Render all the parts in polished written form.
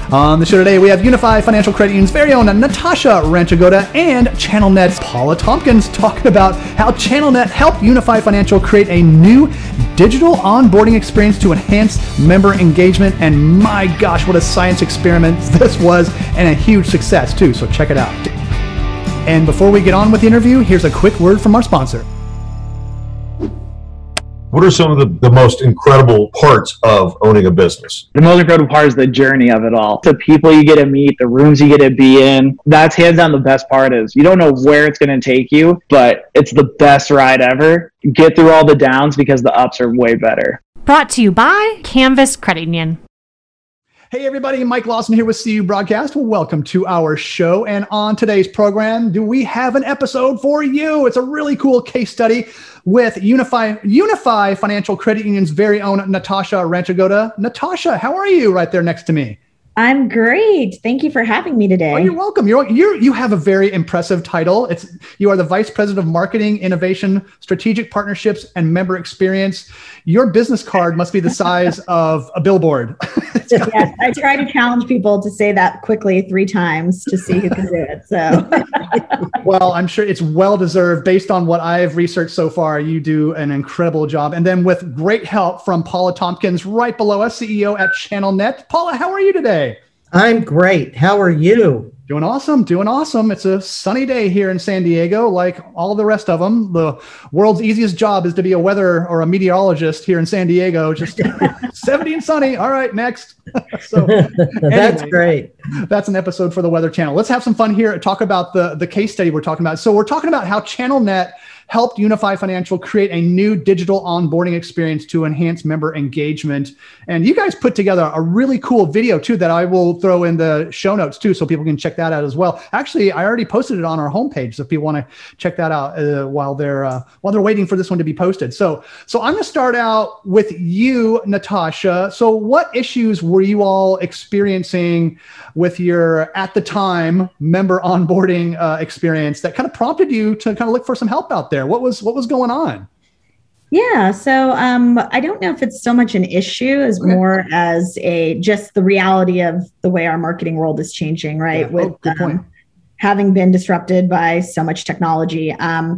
On the show today, we have Unify Financial Credit Union's very own Natasha Ranchagoda and ChannelNet's Paula Tompkins talking about how ChannelNet helped Unify Financial create a new digital onboarding experience to enhance member engagement. And my gosh, what a science experiment this was, and a huge success too. So check it out. And before we get on with the interview, here's a quick word from our sponsor. What are some of the most incredible parts of owning a business? The most incredible part is the journey of it all. The people you get to meet, the rooms you get to be in. That's hands down the best part is you don't know where it's going to take you, but it's the best ride ever. Get through all the downs because the ups are way better. Brought to you by Canvas Credit Union. Hey everybody, Mike Lawson here with CU Broadcast. Welcome to our show. And on today's program, do we have an episode for you? It's a really cool case study with Unify Financial Credit Union's very own Natasha Ranchagoda. Natasha, how are you right there next to me? I'm great. Thank you for having me today. Oh, you're welcome. You have a very impressive title. You are the Vice President of Marketing, Innovation, Strategic Partnerships, and Member Experience. Your business card must be the size of a billboard. Yes, I try to challenge people to say that quickly 3 times to see who can do it. So, well, I'm sure it's well-deserved based on what I've researched so far. You do an incredible job. And then with great help from Paula Tompkins right below us, CEO at ChannelNet. Paula, how are you today? I'm great. How are you? Doing awesome. It's a sunny day here in San Diego, like all the rest of them. The world's easiest job is to be a weather or a meteorologist here in San Diego. Just 70 and sunny. All right, next. So that's great. That's an episode for the Weather Channel. Let's have some fun here. Talk about the case study we're talking about. So we're talking about how ChannelNet helped Unify Financial create a new digital onboarding experience to enhance member engagement. And you guys put together a really cool video too that I will throw in the show notes too, so people can check that out as well. Actually, I already posted it on our homepage, so if people want to check that out while they're waiting for this one to be posted. So I'm going to start out with you, Natasha. So what issues were you all experiencing with your, at the time, member onboarding experience that kind of prompted you to kind of look for some help out there? What was going on? Yeah, so I don't know if it's so much an issue as more as just the reality of the way our marketing world is changing, right? Yeah. With good point. Having been disrupted by so much technology.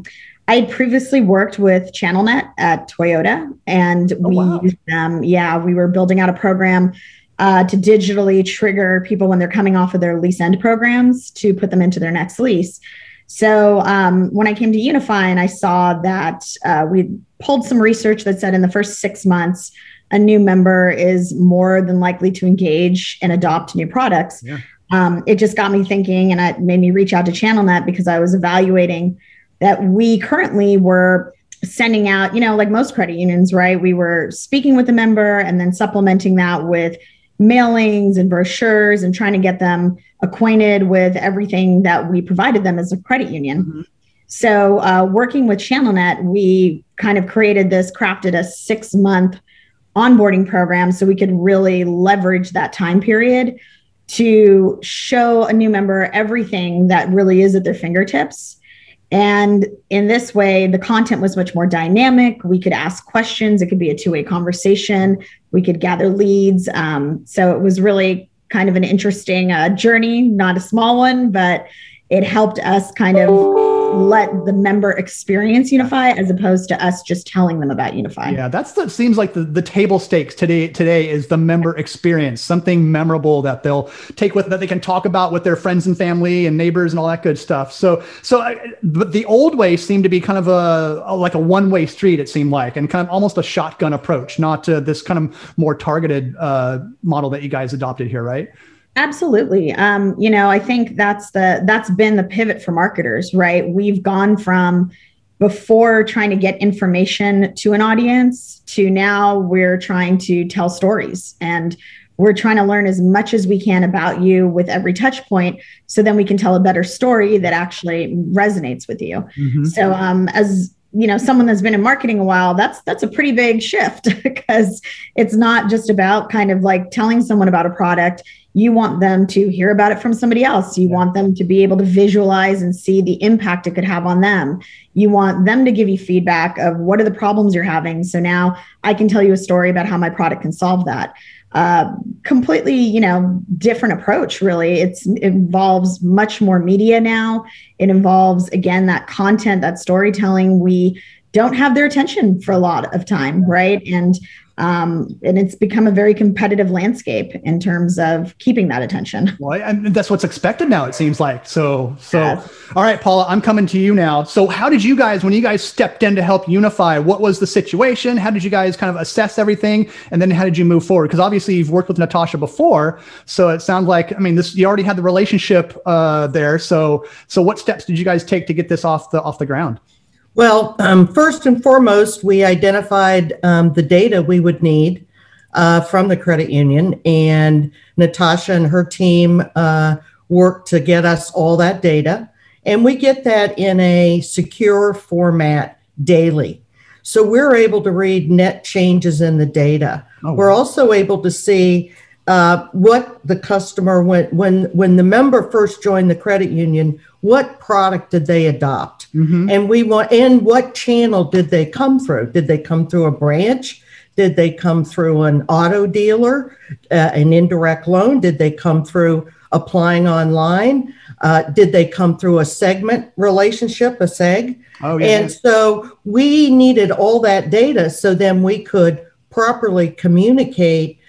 I previously worked with ChannelNet at Toyota, and we used them. Yeah, we were building out a program to digitally trigger people when they're coming off of their lease end programs to put them into their next lease. So when I came to Unify and I saw that we pulled some research that said in the first 6 months, a new member is more than likely to engage and adopt new products. Yeah. It just got me thinking, and it made me reach out to ChannelNet because I was evaluating that we currently were sending out, like most credit unions, right? We were speaking with the member and then supplementing that with mailings and brochures and trying to get them acquainted with everything that we provided them as a credit union. Mm-hmm. So working with ChannelNet, we kind of crafted a 6-month onboarding program so we could really leverage that time period to show a new member everything that really is at their fingertips. And in this way, the content was much more dynamic. We could ask questions. It could be a 2-way conversation. We could gather leads. So it was really kind of an interesting journey, not a small one, but it helped us kind of let the member experience Unify as opposed to us just telling them about Unify. Yeah, seems like the table stakes today is the member experience, something memorable that they'll take with, that they can talk about with their friends and family and neighbors and all that good stuff. So the old way seemed to be kind of like a one-way street, it seemed like, and kind of almost a shotgun approach, not this kind of more targeted model that you guys adopted here, right? Absolutely. I think that's been the pivot for marketers, right? We've gone from before trying to get information to an audience to now we're trying to tell stories, and we're trying to learn as much as we can about you with every touch point. So then we can tell a better story that actually resonates with you. Mm-hmm. So as someone that's been in marketing a while, that's a pretty big shift because it's not just about kind of like telling someone about a product. You want them to hear about it from somebody else. You want them to be able to visualize and see the impact it could have on them. You want them to give you feedback of what are the problems you're having. So now I can tell you a story about how my product can solve that. completely, different approach, really. It involves much more media now. It involves, again, that content, that storytelling. We don't have their attention for a lot of time, right? And it's become a very competitive landscape in terms of keeping that attention. Well, and that's what's expected now, it seems like. So, Yes. All right, Paula, I'm coming to you now. So how did you guys, when you guys stepped in to help Unify, what was the situation? How did you guys kind of assess everything? And then how did you move forward? Because obviously you've worked with Natasha before. So it sounds like, you already had the relationship there. So what steps did you guys take to get this off the ground? Well, first and foremost, we identified the data we would need from the credit union, and Natasha and her team worked to get us all that data, and we get that in a secure format daily. So we're able to read net changes in the data. Oh, we're also able to see what the customer, when the member first joined the credit union, what product did they adopt? Mm-hmm. And what channel did they come through? Did they come through a branch? Did they come through an auto dealer, an indirect loan? Did they come through applying online? Did they come through a segment relationship, a SEG? Oh, yeah. And so we needed all that data so then we could properly communicate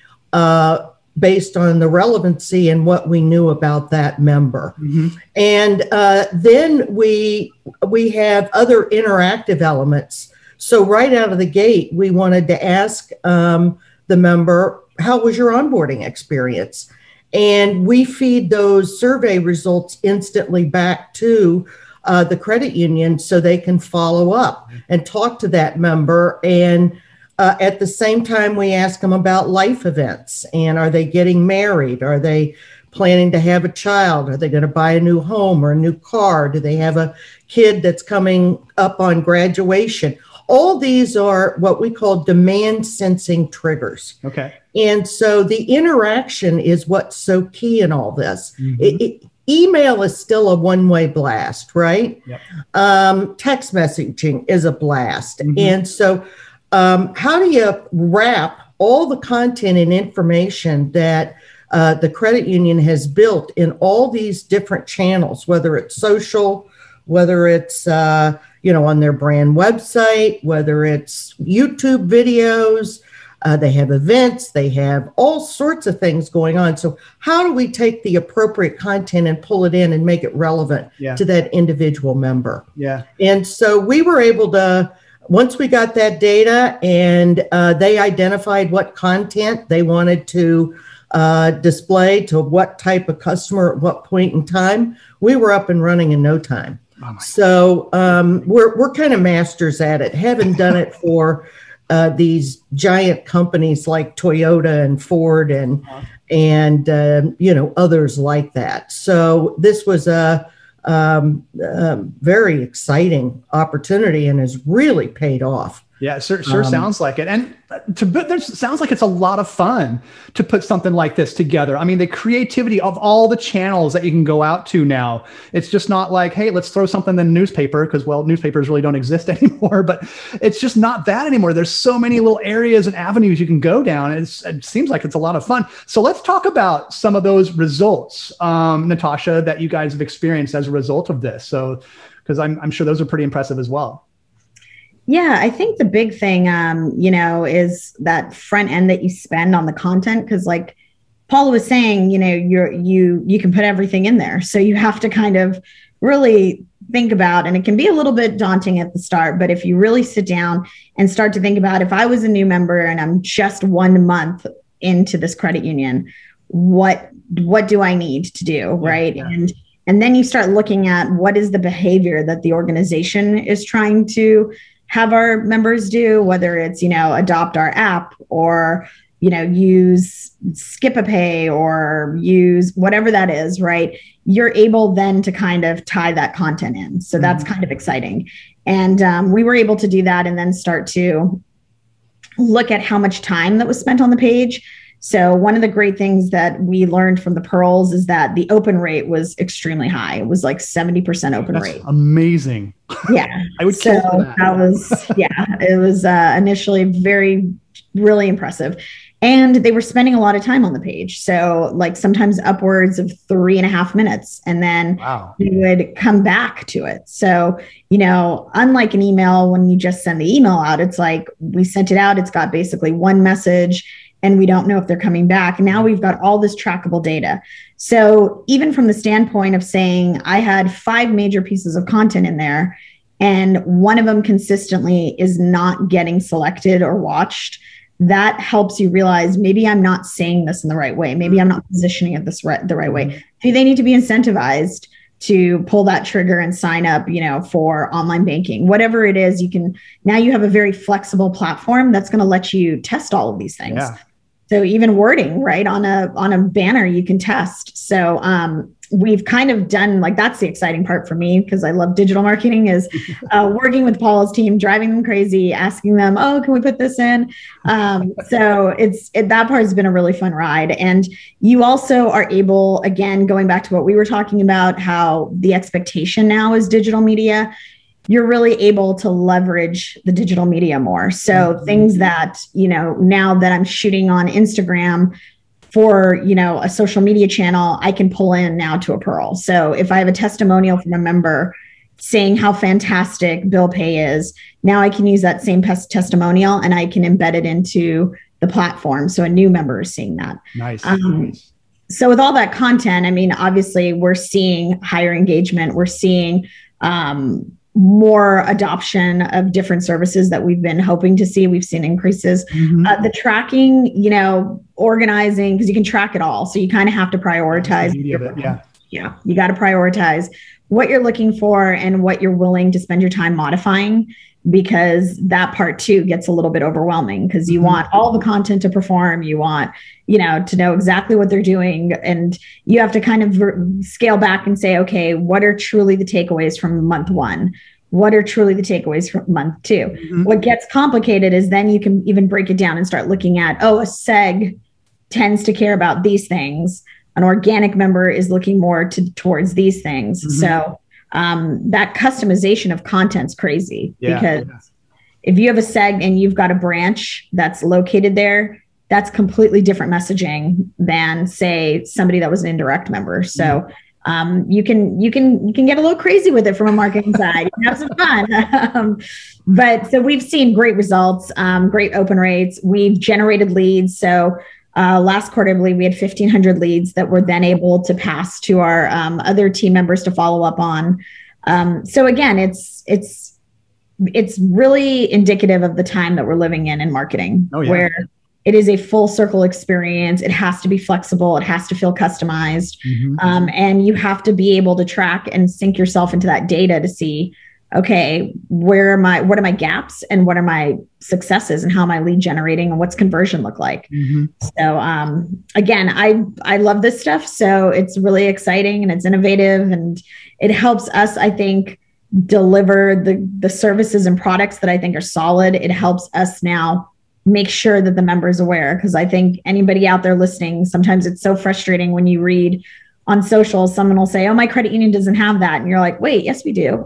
based on the relevancy and what we knew about that member. Mm-hmm. And then we have other interactive elements. So right out of the gate, we wanted to ask the member, how was your onboarding experience? And we feed those survey results instantly back to the credit union so they can follow up and talk to that member. And at the same time, we ask them about life events, and are they getting married? Are they planning to have a child? Are they going to buy a new home or a new car? Do they have a kid that's coming up on graduation? All these are what we call demand sensing triggers. Okay. And so the interaction is what's so key in all this. Mm-hmm. Email is still a one-way blast, right? Yep. Text messaging is a blast. Mm-hmm. And so how do you wrap all the content and information that the credit union has built in all these different channels, whether it's social, whether it's on their brand website, whether it's YouTube videos, they have events, they have all sorts of things going on. So how do we take the appropriate content and pull it in and make it relevant to that individual member? Yeah. And so we were able to, once we got that data and they identified what content they wanted to display to what type of customer at what point in time, we were up and running in no time. Oh, so we're kind of masters at it, having done it for these giant companies like Toyota and Ford and others like that. So this was a very exciting opportunity and has really paid off. Yeah, it sure sounds like it. And sounds like it's a lot of fun to put something like this together. I mean, the creativity of all the channels that you can go out to now. It's just not like, hey, let's throw something in the newspaper because, well, newspapers really don't exist anymore. But it's just not that anymore. There's so many little areas and avenues you can go down. It seems like it's a lot of fun. So let's talk about some of those results, Natasha, that you guys have experienced as a result of this. So, because I'm sure those are pretty impressive as well. Yeah, I think the big thing, is that front end that you spend on the content. Because like Paula was saying, you can put everything in there. So you have to kind of really think about, and it can be a little bit daunting at the start, but if you really sit down and start to think about, if I was a new member and I'm just 1 month into this credit union, what do I need to do, right? Yeah. And then you start looking at what is the behavior that the organization is trying to have our members do, whether it's, adopt our app or, use Skip-a-Pay or use whatever that is, right? You're able then to kind of tie that content in. So that's kind of exciting. And we were able to do that and then start to look at how much time that was spent on the page. So one of the great things that we learned from the Pearls is that the open rate was extremely high. It was like 70% open rate. Amazing. Yeah. I would kill for that. It was initially really impressive. And they were spending a lot of time on the page. So like sometimes upwards of 3.5 minutes. And then they would come back to it. So, unlike an email, when you just send the email out, it's like we sent it out. It's got basically one message and we don't know if they're coming back. Now we've got all this trackable data. So even from the standpoint of saying I had 5 major pieces of content in there and one of them consistently is not getting selected or watched, that helps you realize maybe I'm not saying this in the right way. Maybe I'm not positioning it the right way. Do they need to be incentivized to pull that trigger and sign up, for online banking? Whatever it is, now you have a very flexible platform that's going to let you test all of these things. Yeah. So even wording, right, on a banner, you can test. So we've kind of done, like, that's the exciting part for me, because I love digital marketing, is working with Paula's team, driving them crazy, asking them, oh, can we put this in? So that part has been a really fun ride. And you also are able, again, going back to what we were talking about, how the expectation now is digital media, you're really able to leverage the digital media more. So things that, now that I'm shooting on Instagram for, a social media channel, I can pull in now to a Pearl. So if I have a testimonial from a member saying how fantastic bill pay is, now I can use that same testimonial and I can embed it into the platform. So a new member is seeing that. Nice. So with all that content, obviously we're seeing higher engagement. We're seeing more adoption of different services that we've been hoping to see. We've seen increases. The tracking, organizing, because you can track it all. So you kind of have to prioritize. Yeah, you got to prioritize what you're looking for and what you're willing to spend your time modifying, because that part too gets a little bit overwhelming, because you want all the content to perform. You want, to know exactly what they're doing. And you have to kind of scale back and say, okay, what are truly the takeaways from month 1? What are truly the takeaways from month 2? What gets complicated is then you can even break it down and start looking at, a seg tends to care about these things. An organic member is looking more towards these things. So that customization of content's crazy, because if you have a seg and you've got a branch that's located there, that's completely different messaging than, say, somebody that was an indirect member. So you can get a little crazy with it from a marketing side. You can have some fun. But so we've seen great results, great open rates. We've generated leads. So last quarter, I believe we had 1,500 leads that were then able to pass to our other team members to follow up on. So again, it's really indicative of the time that we're living in marketing, where it is a full circle experience. It has to be flexible. It has to feel customized. And you have to be able to track and sync yourself into that data to see, okay, what are my gaps and what are my successes and how am I lead generating and what's conversion look like? So again, I love this stuff. So it's really exciting and it's innovative, and it helps us, I think, deliver the services and products that I think are solid. It helps us now make sure that the member is aware, because I think anybody out there listening, sometimes it's so frustrating when you read on social, someone will say, oh, my credit union doesn't have that. And you're like, wait, yes, we do.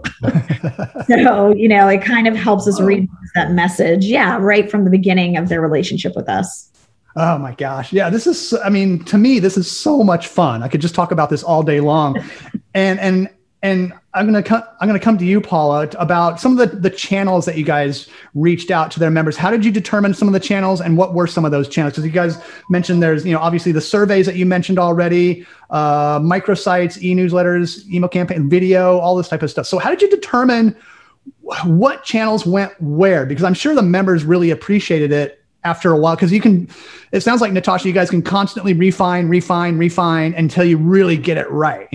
So, it kind of helps us read that message. Yeah. Right from the beginning of their relationship with us. Oh my gosh. Yeah. This is, to me, this is so much fun. I could just talk about this all day long. And I'm going to come to you, Paula, about some of the channels that you guys reached out to their members. How did you determine some of the channels, and what were some of those channels? Because you guys mentioned there's, obviously the surveys that you mentioned already, microsites, e-newsletters, email campaign, video, all this type of stuff. So how did you determine what channels went where? Because I'm sure the members really appreciated it after a while, because it sounds like, Natasha, you guys can constantly refine until you really get it right,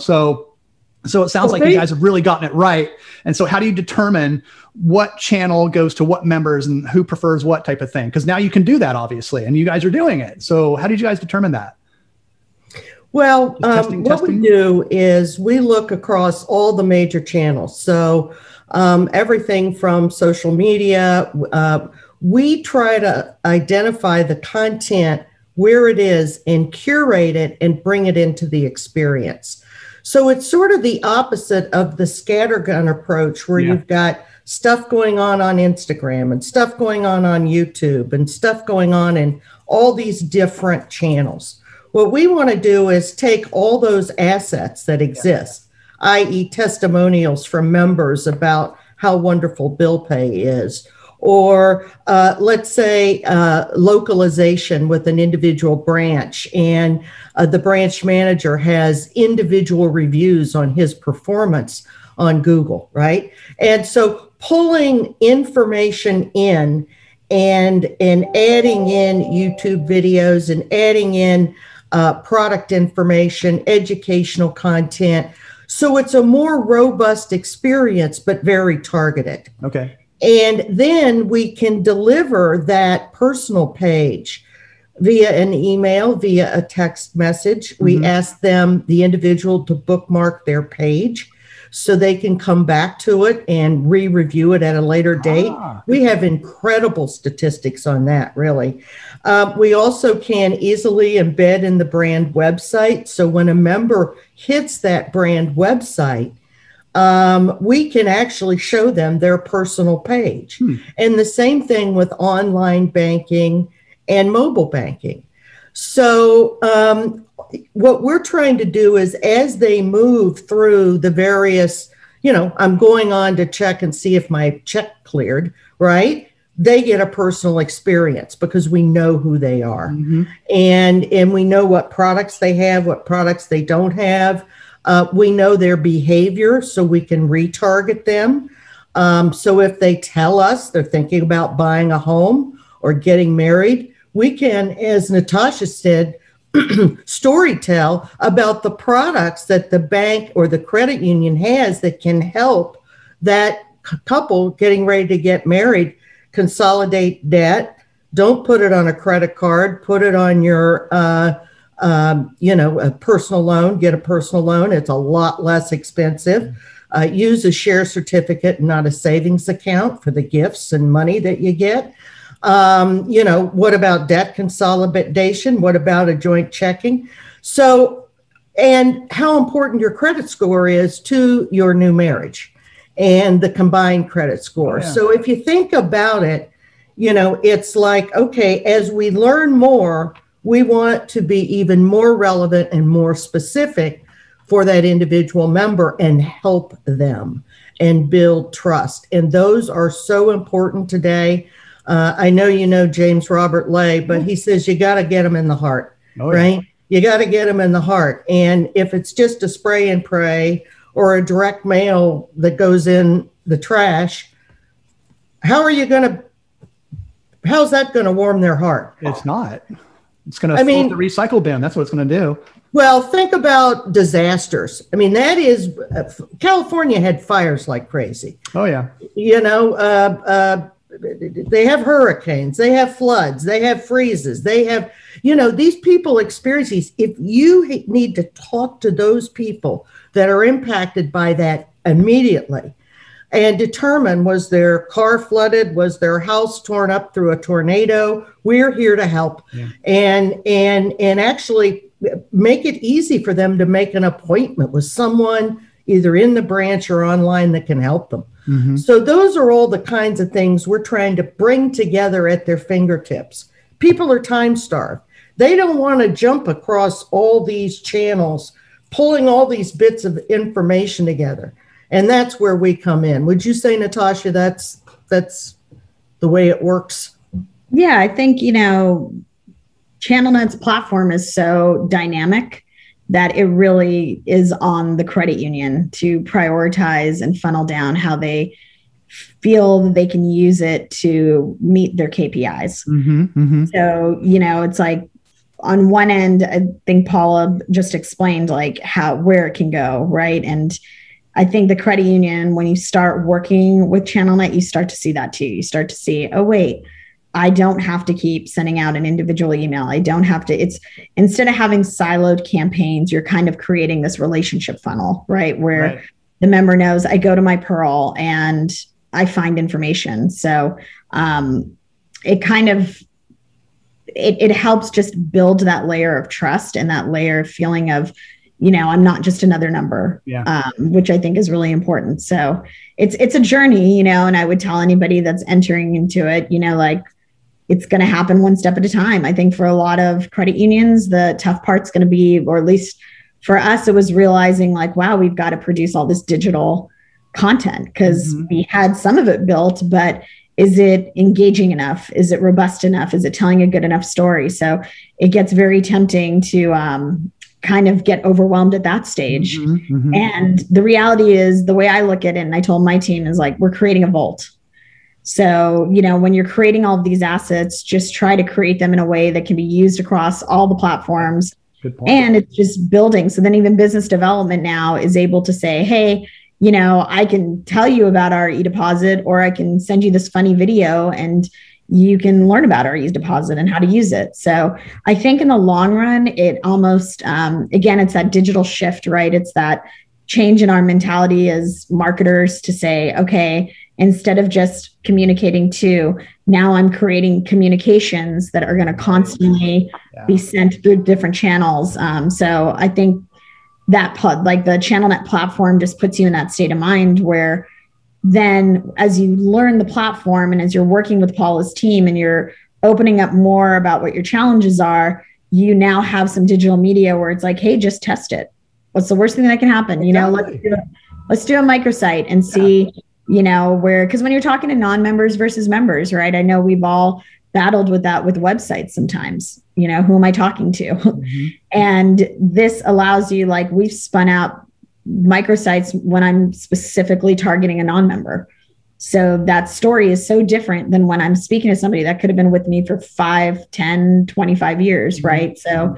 So it sounds like you guys have really gotten it right. And so how do you determine what channel goes to what members and who prefers what type of thing? Because now you can do that, obviously, and you guys are doing it. So how did you guys determine that? Well, what we do is we look across all the major channels. So everything from social media, we try to identify the content where it is and curate it and bring it into the experience. So it's sort of the opposite of the scattergun approach, where you've got stuff going on Instagram and stuff going on YouTube and stuff going on in all these different channels. What we want to do is take all those assets that exist, i.e. testimonials from members about how wonderful bill pay is, or let's say localization with an individual branch, and the branch manager has individual reviews on his performance on Google, right? And so pulling information in and adding in YouTube videos and adding in product information, educational content. So it's a more robust experience, but very targeted. Okay. And then we can deliver that personal page via an email, via a text message. We ask them, the individual, to bookmark their page so they can come back to it and re-review it at a later date. We have incredible statistics on that, really. We also can easily embed in the brand website. So when a member hits that brand website, we can actually show them their personal page. And the same thing with online banking and mobile banking. So what we're trying to do is, as they move through the various, I'm going on to check and see if my check cleared, right? They get a personal experience because we know who they are. And we know what products they have, what products they don't have. We know their behavior, so we can retarget them. So if they tell us they're thinking about buying a home or getting married, we can, as Natasha said, storytell about the products that the bank or the credit union has that can help that couple getting ready to get married consolidate debt. Don't put it on a credit card. Put it on your a personal loan. Get a personal loan. It's a lot less expensive. Use a share certificate, not a savings account, for the gifts and money that you get. What about debt consolidation? What about a joint checking? So, and how important your credit score is to your new marriage and the combined credit score. So if you think about it, it's like, okay, as we learn more, we want to be even more relevant and more specific for that individual member and help them and build trust. And those are so important today. I know you know James Robert Lay, but he says you got to get them in the heart, right? You got to get them in the heart. And if it's just a spray and pray or a direct mail that goes in the trash, how's that going to warm their heart? It's not. It's going to fill the recycle bin. That's what it's going to do. Well, think about disasters. That is, California had fires like crazy. Oh, yeah. They have hurricanes, they have floods, they have freezes, they have, these people experience these. If you need to talk to those people that are impacted by that immediately and determine, was their car flooded, was their house torn up through a tornado, we're here to help. And actually make it easy for them to make an appointment with someone either in the branch or online that can help them. So those are all the kinds of things we're trying to bring together at their fingertips. People are time starved. They don't want to jump across all these channels, pulling all these bits of information together. And that's where we come in. Would you say, Natasha, that's the way it works? Yeah, I think, ChannelNet's platform is so dynamic that it really is on the credit union to prioritize and funnel down how they feel that they can use it to meet their KPIs. So, it's like on one end, I think Paula just explained like where it can go, right? And I think the credit union, when you start working with ChannelNet, you start to see that too. You start to see, oh, wait, I don't have to keep sending out an individual email. I don't have to, instead of having siloed campaigns, you're kind of creating this relationship funnel, right? Where the member knows I go to my Pearl and I find information. So it kind of, it helps just build that layer of trust and that layer of feeling of, I'm not just another number, which I think is really important. So it's a journey, and I would tell anybody that's entering into it, it's going to happen one step at a time. I think for a lot of credit unions, the tough part's going to be, or at least for us, it was realizing like, wow, we've got to produce all this digital content because we had some of it built, but is it engaging enough? Is it robust enough? Is it telling a good enough story? So it gets very tempting to kind of get overwhelmed at that stage. And the reality is, the way I look at it, and I told my team, is like, we're creating a vault. So, you know, when you're creating all of these assets, just try to create them in a way that can be used across all the platforms. Good point. And it's just building. So then even business development now is able to say, hey, you know, I can tell you about our eDeposit, or I can send you this funny video and you can learn about our eDeposit and how to use it. So I think in the long run, it almost, again, it's that digital shift, right? It's that change in our mentality as marketers to say, okay, instead of just communicating to, now I'm creating communications that are going to constantly be sent through different channels. So I think that like the ChannelNet platform just puts you in that state of mind where then as you learn the platform and as you're working with Paula's team and you're opening up more about what your challenges are, you now have some digital media where it's like, hey, just test it. What's the worst thing that can happen? You know, let's do a microsite and see, you know, where, because when you're talking to non-members versus members, right? I know we've all battled with that with websites sometimes, you know, who am I talking to? And this allows you, like, we've spun out microsites when I'm specifically targeting a non-member. So that story is so different than when I'm speaking to somebody that could have been with me for 5, 10, 25 years, right? So,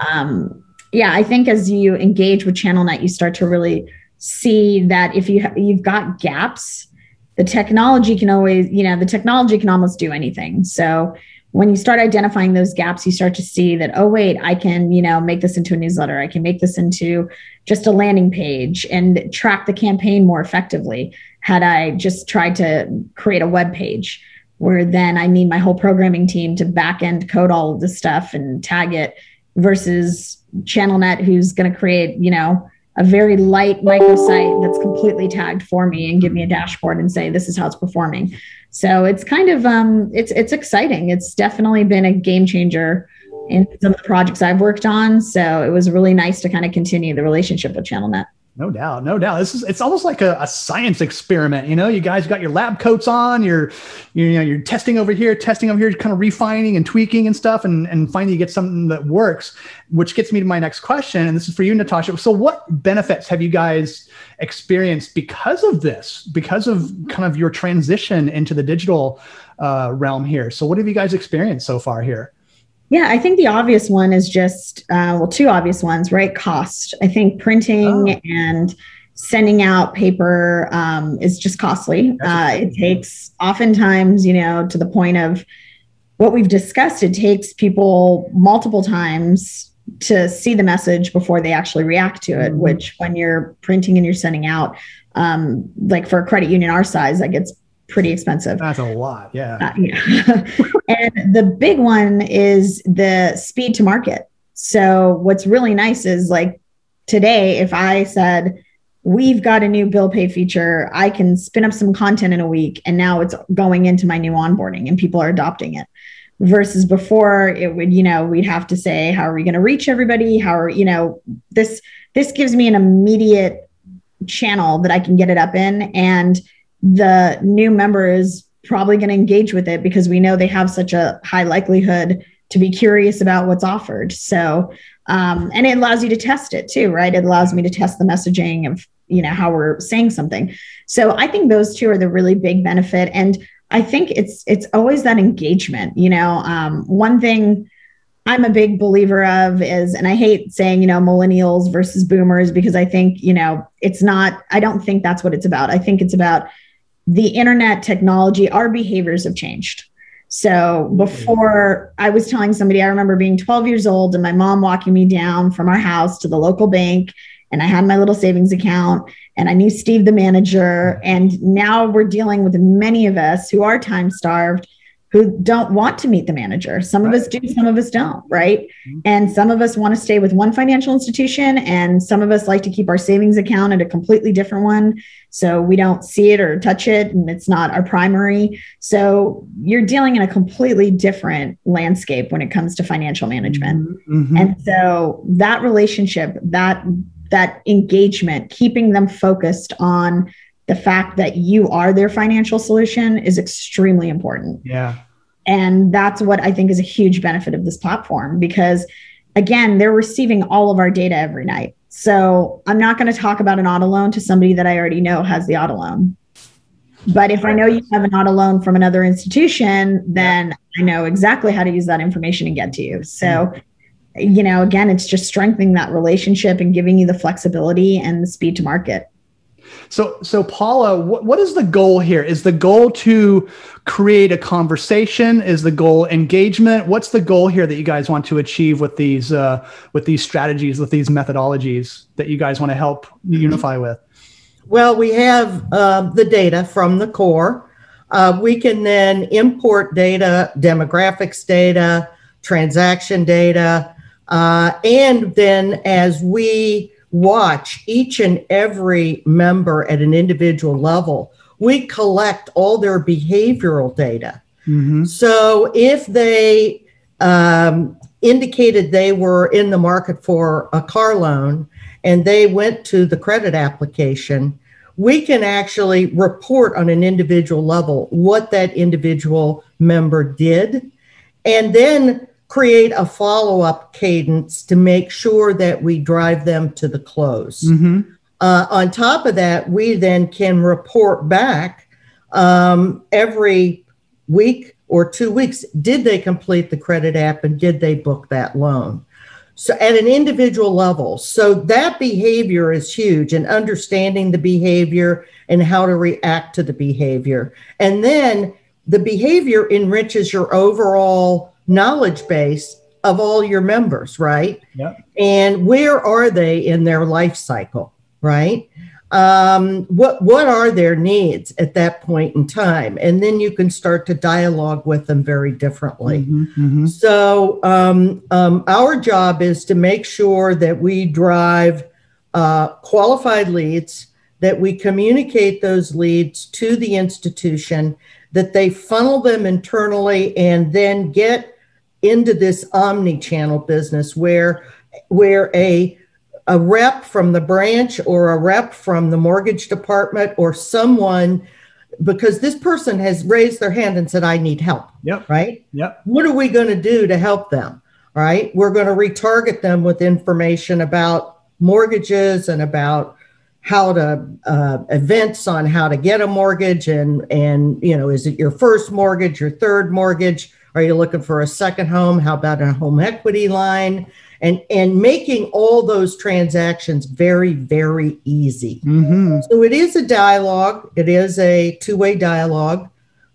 yeah, I think as you engage with ChannelNet, you start to really see that if you've got gaps, the technology can always, you know, the technology can almost do anything. So when you start identifying those gaps, you start to see that, oh, wait, I can, you know, make this into a newsletter. I can make this into just a landing page and track the campaign more effectively. Had I just tried to create a web page where then I need my whole programming team to back end code all of this stuff and tag it, versus ChannelNet, who's going to create, you know, a very light microsite that's completely tagged for me and give me a dashboard and say, this is how it's performing. So it's kind of, it's exciting. It's definitely been a game changer in some of the projects I've worked on. So it was really nice to kind of continue the relationship with ChannelNet. No doubt. No doubt. It's almost like a science experiment. You know, you guys got your lab coats on, you're testing over here, kind of refining and tweaking and stuff. And finally you get something that works, which gets me to my next question. And this is for you, Natasha. So what benefits have you guys experienced because of this, because of kind of your transition into the digital realm here? So what have you guys experienced so far here? Yeah, I think the obvious one is just, two obvious ones, right? Cost. I think printing and sending out paper is just costly. It takes oftentimes, you know, to the point of what we've discussed, it takes people multiple times to see the message before they actually react to it, which when you're printing and you're sending out, like for a credit union our size, that gets pretty expensive. That's a lot. Yeah. And the big one is the speed to market. So what's really nice is, like, today, if I said, we've got a new bill pay feature, I can spin up some content in a week and now it's going into my new onboarding and people are adopting it. Versus before, it would, you know, we'd have to say, how are we going to reach everybody? How are, you know, this gives me an immediate channel that I can get it up in, and the new member is probably going to engage with it because we know they have such a high likelihood to be curious about what's offered. So, and it allows you to test it too, right? It allows me to test the messaging of, you know, how we're saying something. So I think those two are the really big benefit. And I think it's always that engagement, you know. One thing I'm a big believer of is, and I hate saying, you know, millennials versus boomers, because I think, you know, I don't think that's what it's about. I think it's about the internet technology. Our behaviors have changed. So before, I was telling somebody, I remember being 12 years old and my mom walking me down from our house to the local bank, and I had my little savings account and I knew Steve, the manager. And now we're dealing with many of us who are time starved, who don't want to meet the manager. Some of us do, some of us don't, right? And some of us want to stay with one financial institution, and some of us like to keep our savings account at a completely different one, so we don't see it or touch it, and it's not our primary. So you're dealing in a completely different landscape when it comes to financial management. And so that relationship, that engagement, keeping them focused on the fact that you are their financial solution is extremely important. Yeah. And that's what I think is a huge benefit of this platform, because again, they're receiving all of our data every night. So I'm not going to talk about an auto loan to somebody that I already know has the auto loan. But if I know you have an auto loan from another institution, then I know exactly how to use that information and get to you. So, again, it's just strengthening that relationship and giving you the flexibility and the speed to market. So Paula, what is the goal here? Is the goal to create a conversation? Is the goal engagement? What's the goal here that you guys want to achieve with these strategies, with these methodologies that you guys want to help Unify with? Well, we have the data from the core. We can then import data, demographics data, transaction data, and then as we watch each and every member at an individual level, we collect all their behavioral data. So if they indicated they were in the market for a car loan and they went to the credit application, we can actually report on an individual level what that individual member did, and then create a follow-up cadence to make sure that we drive them to the close. On top of that, we then can report back every week or 2 weeks, did they complete the credit app and did they book that loan? So at an individual level. So that behavior is huge, and understanding the behavior and how to react to the behavior. And then the behavior enriches your overall knowledge base of all your members, right? Yep. And where are they in their life cycle, right? What are their needs at that point in time? And then you can start to dialogue with them very differently. So our job is to make sure that we drive qualified leads, that we communicate those leads to the institution, that they funnel them internally, and then get into this omni-channel business where a rep from the branch or a rep from the mortgage department or someone, because this person has raised their hand and said, I need help. Right? What are we going to do to help them? Right? We're going to retarget them with information about mortgages and about how to events on how to get a mortgage, and is it your first mortgage, your third mortgage? Are you looking for a second home? How about a home equity line? And making all those transactions very, very easy. So it is a dialogue. It is a two-way dialogue.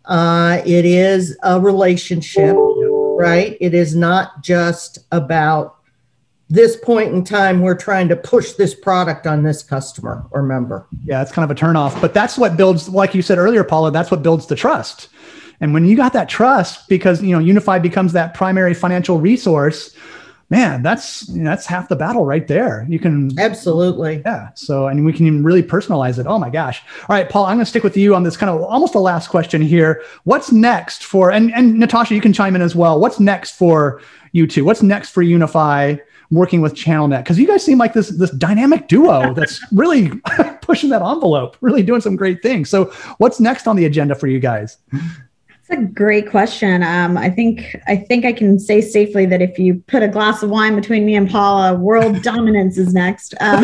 It is a relationship, right? It is not just about this point in time, we're trying to push this product on this customer or member. Yeah, it's kind of a turnoff, but that's what builds, like you said earlier, Paula, that's what builds the trust. And when you got that trust, because Unify becomes that primary financial resource, man, that's half the battle right there. You can absolutely, yeah. So, and we can really personalize it. Oh my gosh! All right, Paul, I'm going to stick with you on this kind of almost the last question here. What's next for and Natasha, you can chime in as well. What's next for you two? What's next for Unify working with ChannelNet? Because you guys seem like this dynamic duo that's really pushing that envelope, really doing some great things. So, what's next on the agenda for you guys? That's a great question. I think I can say safely that if you put a glass of wine between me and Paula, world dominance is next. No,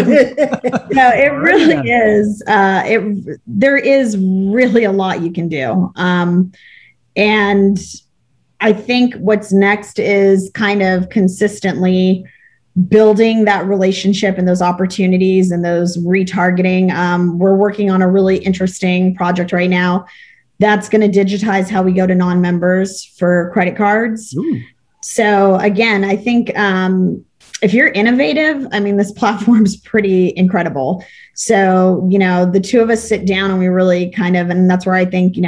it really is. There is really a lot you can do. And I think what's next is kind of consistently building that relationship and those opportunities and those retargeting. We're working on a really interesting project right now that's going to digitize how we go to non-members for credit cards. Ooh. So again, I think if you're innovative, I mean, this platform is pretty incredible. So, the two of us sit down and we really and that's where I think,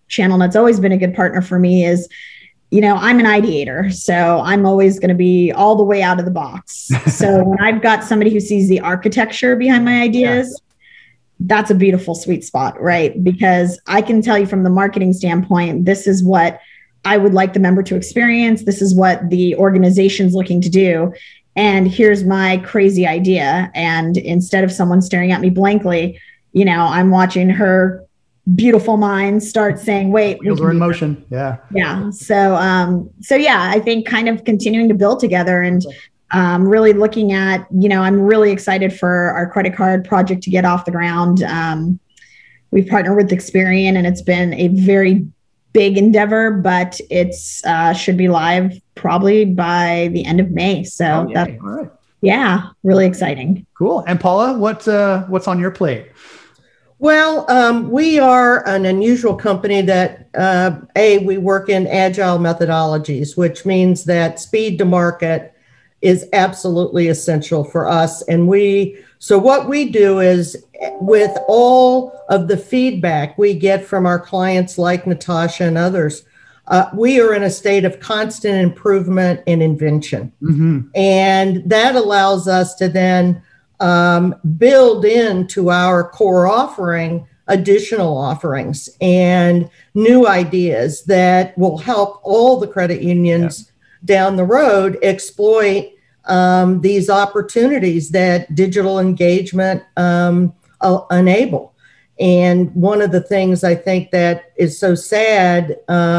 ChannelNet's always been a good partner for me is, I'm an ideator, so I'm always going to be all the way out of the box. So when I've got somebody who sees the architecture behind my ideas, that's a beautiful sweet spot, right? Because I can tell you from the marketing standpoint, this is what I would like the member to experience. This is what the organization's looking to do. And here's my crazy idea. And instead of someone staring at me blankly, I'm watching her beautiful mind start saying, wait, wheels are in motion. Yeah. Yeah. So I think kind of continuing to build together and really looking at, I'm really excited for our credit card project to get off the ground. We've partnered with Experian, and it's been a very big endeavor, but it's should be live probably by the end of May. So that's all right. Yeah, really exciting. Cool. And Paula, what's on your plate? Well, we are an unusual company that, we work in agile methodologies, which means that speed to market is absolutely essential for us. And so what we do is, with all of the feedback we get from our clients like Natasha and others, we are in a state of constant improvement and invention. Mm-hmm. And that allows us to then build into our core offering additional offerings and new ideas that will help all the credit unions down the road exploit these opportunities that digital engagement enable. And one of the things I think that is so sad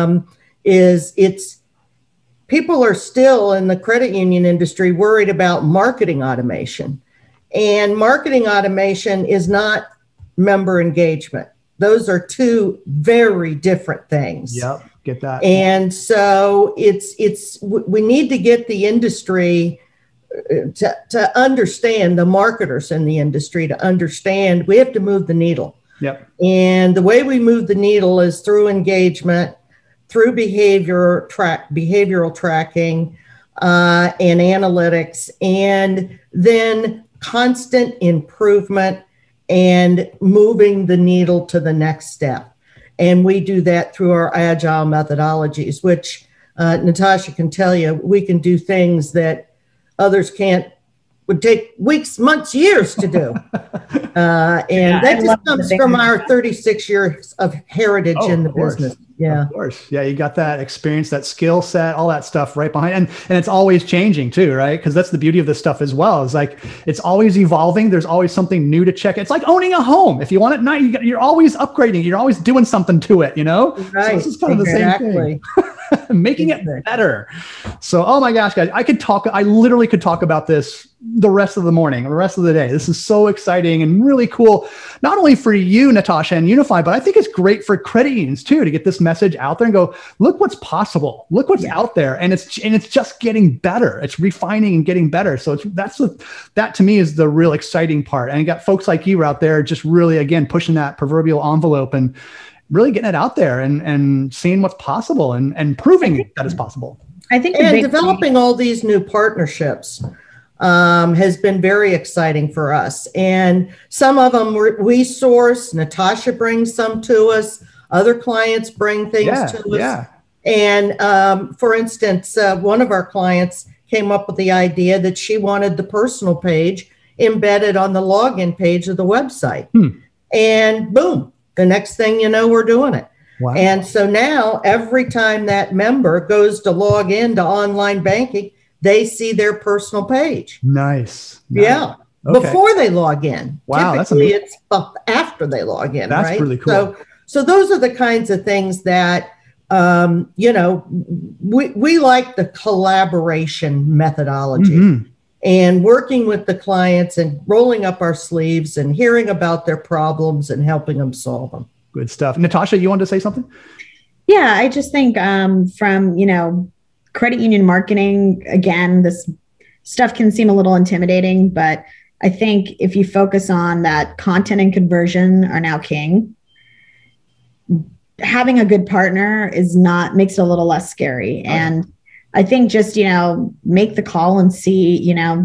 is people are still in the credit union industry worried about marketing automation. And marketing automation is not member engagement. Those are two very different things. Yep, get that. And so we need to get the industry to understand, the marketers in the industry to understand we have to move the needle. Yep. And the way we move the needle is through engagement, through behavioral tracking and analytics, and then constant improvement and moving the needle to the next step. And we do that through our agile methodologies, which Natasha can tell you, we can do things that others would take weeks, months, years to do. And that just comes from our 36 years of heritage in the business. Yeah. Of course. Yeah. You got that experience, that skill set, all that stuff right behind. And it's always changing too, right? Because that's the beauty of this stuff as well. It's like, it's always evolving. There's always something new to check. It's like owning a home. If you want it nice, you're always upgrading. You're always doing something to it, Right. So this is kind of the same thing. Making it better. So, oh my gosh, guys, I literally could talk about this the rest of the morning, the rest of the day. This is so exciting and really cool, not only for you, Natasha, and Unify, but I think it's great for credit unions too, to get this message out there and go, look what's possible. Look what's out there. And it's just getting better. It's refining and getting better. So that to me is the real exciting part. And you got folks like you out there just really, again, pushing that proverbial envelope and really getting it out there and seeing what's possible and proving that it's possible. I think developing all these new partnerships has been very exciting for us. And some of them we source. Natasha brings some to us. Other clients bring things to us. Yeah. And for instance, one of our clients came up with the idea that she wanted the personal page embedded on the login page of the website. And boom, the next thing you know, we're doing it. Wow. And so now every time that member goes to log into online banking, they see their personal page. Nice. Yeah. Okay. Before they log in. Wow. Typically, that's amazing. It's after they log in. That's right? really cool. So those are the kinds of things that, we like the collaboration methodology. Mm-hmm. And working with the clients and rolling up our sleeves and hearing about their problems and helping them solve them. Good stuff. Natasha, you wanted to say something? Yeah, I just think from, credit union marketing, again, this stuff can seem a little intimidating, but I think if you focus on that, content and conversion are now king. Having a good partner makes it a little less scary. Oh. And I think just, make the call and see,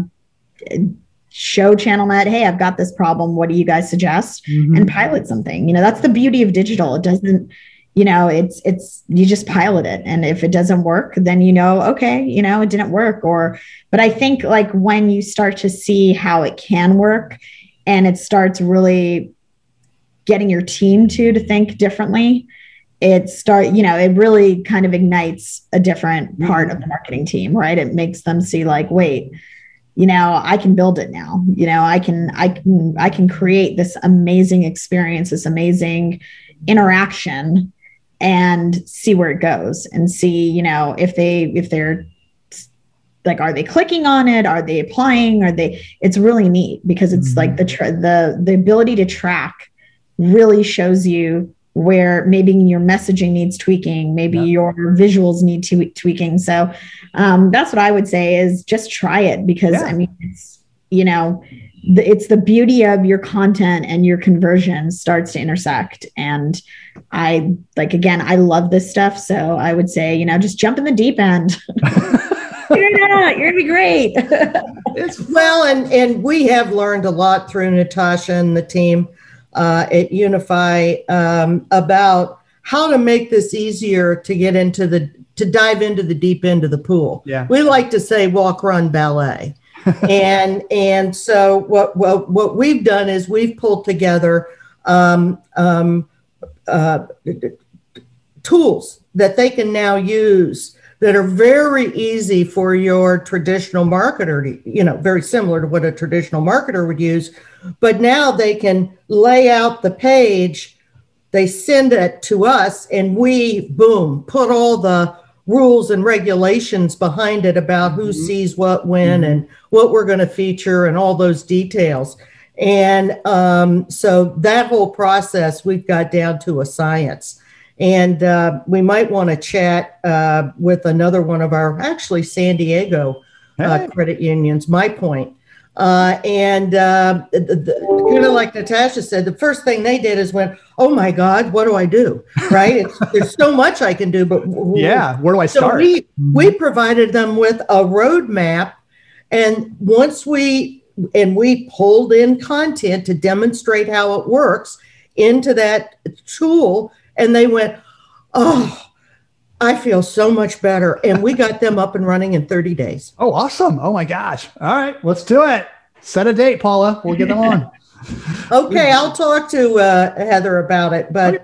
show ChannelNet, hey, I've got this problem. What do you guys suggest? Mm-hmm. And pilot something. That's the beauty of digital. it's you just pilot it, and if it doesn't work, then okay, it didn't work. But I think like when you start to see how it can work, and it starts really getting your team to think differently, it really kind of ignites a different part of the marketing team, right? It makes them see like, wait, I can build it now. I can create this amazing experience, this amazing interaction, and see where it goes, and see, if they're like, are they clicking on it? Are they applying? It's really neat, because it's like the ability to track really shows you where maybe your messaging needs tweaking, maybe your visuals need tweaking. So that's what I would say, is just try it, because it's the beauty of your content, and your conversion starts to intersect. And I love this stuff. So I would say, just jump in the deep end. You're going to be great. Well, and we have learned a lot through Natasha and the team at Unify about how to make this easier to get to dive into the deep end of the pool. Yeah. We like to say walk, run, ballet. and so what we've done is we've pulled together tools that they can now use that are very easy for your traditional marketer to, very similar to what a traditional marketer would use. But now they can lay out the page, they send it to us, and we, boom, put all the rules and regulations behind it about who sees what when and what we're going to feature and all those details. And so that whole process we've got down to a science. And we might want to chat with another one of our actually San Diego credit unions, MyPoint. And kind of like Natasha said, the first thing they did is went, oh my God, what do I do? Right? There's so much I can do, but where do I start? So we provided them with a roadmap, and once we pulled in content to demonstrate how it works into that tool, and they went, oh, I feel so much better. And we got them up and running in 30 days. Oh, awesome. Oh my gosh. All right, let's do it. Set a date, Paula. We'll get them on. Okay, I'll talk to Heather about it. But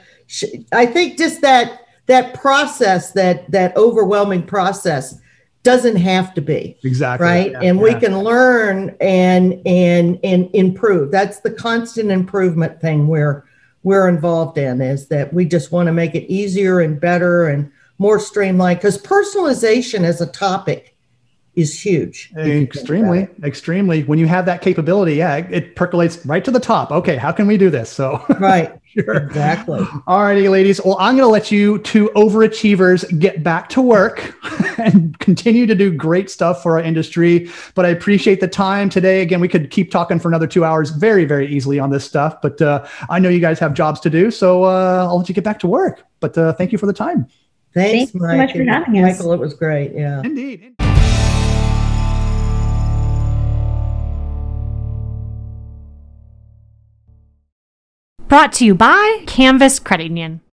I think just that process, that overwhelming process, doesn't have to be. Exactly. Right. Yeah, and we can learn and improve. That's the constant improvement thing we're involved in, is that we just want to make it easier and better and more streamlined, because personalization as a topic is huge. Extremely. When you have that capability, it percolates right to the top. Okay, how can we do this? So right. Sure. Exactly. All righty, ladies. Well, I'm going to let you two overachievers get back to work and continue to do great stuff for our industry. But I appreciate the time today. Again, we could keep talking for another 2 hours very, very easily on this stuff. But I know you guys have jobs to do, so I'll let you get back to work. But thank you for the time. Thanks so much for having us. Michael, it was great. Yeah. Indeed. Brought to you by Canvas Credit Union.